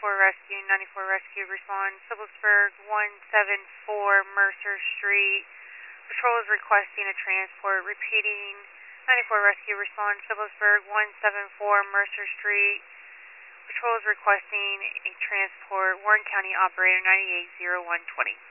94 Rescue, 94 Rescue respond. Phillipsburg 174 Mercer Street. Patrol is requesting a transport. Repeating, 94 Rescue respond. Phillipsburg 174 Mercer Street. Patrol is requesting a transport. Warren County Operator 980120.